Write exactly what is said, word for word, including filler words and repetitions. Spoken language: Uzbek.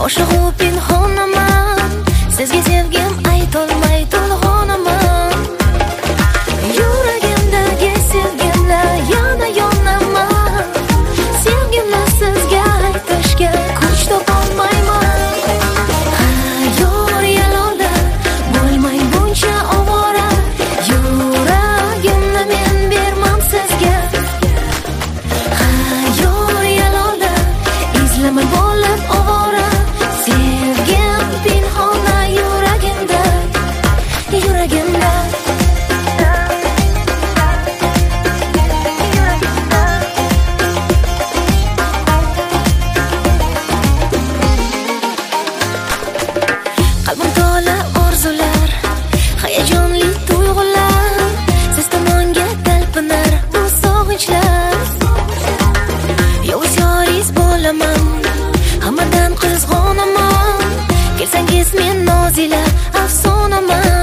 Oshiqu pinhonaman, sizga sevgim aytolmay to'lg'onaman. Yuragimdagi sevgimla yana yonaman. Sevgimni sizga aytishga kuch topolmayman. Hayor yaloda bo'lmang buncha ovora. Yuragimni men bermam sizga. Hayor yaloda izlama bo'lib ovora. Sevgim pinhona yuragimda, yuragimda. Qalbim to'la orzular, hayajonli tuyg'ular, siz tomonga talpinar bu sog'inchlar. Yovuz yoringiz bo'laman, hammadan qizg'onaman. Kelsangiz men nozila afsonaman.